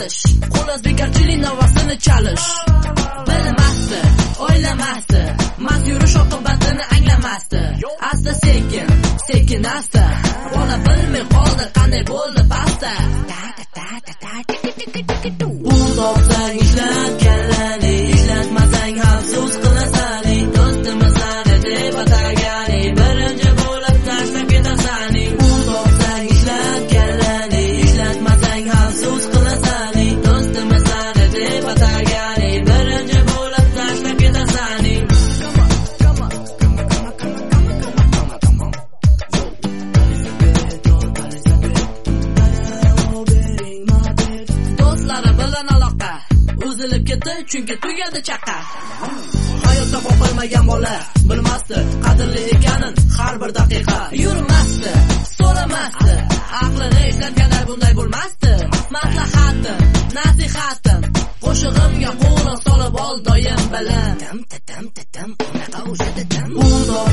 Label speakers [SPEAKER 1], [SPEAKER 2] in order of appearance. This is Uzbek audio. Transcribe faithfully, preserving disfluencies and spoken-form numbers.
[SPEAKER 1] chalish, qo'laz bekarchilik navasini chalish. Bilmasdi, o'ylamasdi, mast yurish oqibatini anglamasdi. Asta sekin, sekin asta, bola bilmay qoldi qanday bo'ldi pasta. Pul topsang ishlat kallani, ishlatmasang afsus qilasan. Do'stimizlar deb atagani, birinchi bo'lib tashlab ketasan. Pul topsang ishlat kallani, ishlatmasang afsus qilasan. Do'stimizlar deb atagani, birinchi bo'lib tashlab ketasan. Do'stlari bilan aloqa uzilib ketdi, chunki tugadi chaqa. Hayotda qo'pilmagan bola bilmasdi qadrli ekanin har bir daqiqa. Yurmasdi, so'ramasdi, aqlini ishlatganlar bunday bo'lmasdi. Maslahatim, nasihatim, qo'shig'imga qo'l solib ol doim bilan. Tam tam tam unaqa o'sha tam. Pul